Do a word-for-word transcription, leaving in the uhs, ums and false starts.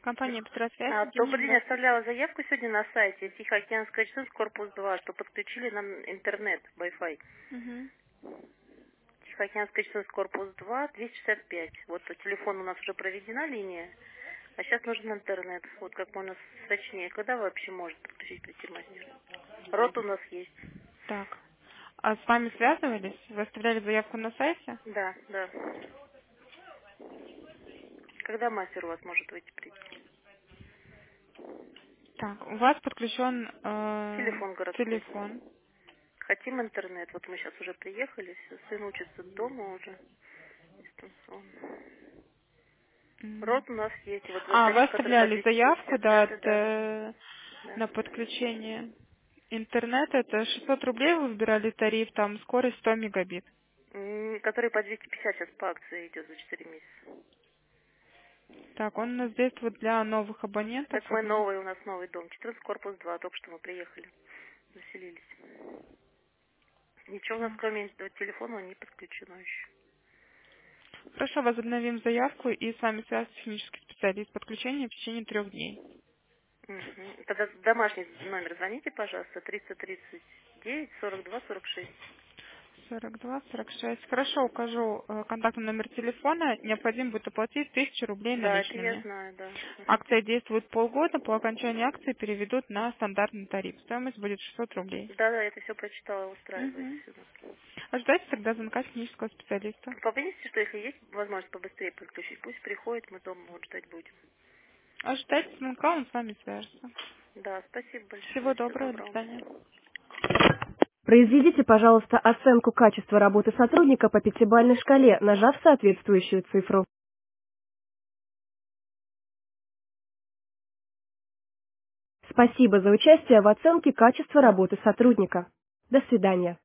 Компания Петросвязь, А, Евгения, добрый день, здравствуйте. оставляла заявку сегодня на сайте Тихоокеанская ЧС, корпус два, что подключили нам интернет, Wi-Fi. Мгм. Тихоокеанская ЧС, корпус два, двести шестьдесят пять. Вот по телефону у нас уже проведена линия, а сейчас нужен интернет. Вот как можно срочнее. Когда вообще может подключить прийти мастер? Рот у нас есть. Так. А с вами связывались? Вы оставляли заявку на сайте? Да, да. Когда мастер у вас может выйти прийти? Так, у вас подключен э, Телефон городской. телефон. Хотим интернет. Вот мы сейчас уже приехали, все, сын учится дома уже дистанционно. М. Рот у нас есть, вот вот А, вы тариф, который по оставляли двести заявку, пятьдесят. да, Да, да, от, да. э, Да. на подключение интернета. Это шестьсот рублей вы выбирали тариф, там скорость сто мегабит. М, Который по двести пятьдесят сейчас по акции идет за четыре месяца. Так, он у нас действует для новых абонентов. Так Вот мы мы- новый, у нас новый дом. четырнадцать корпус два, только что мы приехали, заселились. Ничего у нас Так. кроме этого телефона не подключено еще. Хорошо, возобновим заявку и с вами свяжется технический специалист подключения в течение трех дней. Мгм. Тогда домашний номер звоните, пожалуйста, триста тридцать девять сорок два сорок шесть. сорок два сорок шесть. Хорошо, укажу э, контактный номер телефона. Необходимо будет оплатить тысячу рублей Да, это я наличными. знаю, да. Мгм. Акция действует полгода. По окончании акции переведут на стандартный тариф. Стоимость будет шестьсот рублей. Да, да, это все прочитала, устраивает Угу. все. Ожидайте тогда звонка технического специалиста. Попросите, что если есть возможность побыстрее подключить, пусть приходит, мы дома вот ждать будем. Ожидайте звонка, он с вами свяжется. Да, спасибо Всего большое. Всего доброго, до доброго. свидания. Произведите, пожалуйста, оценку качества работы сотрудника по пятибалльной шкале, нажав соответствующую цифру. Спасибо за участие в оценке качества работы сотрудника. До свидания.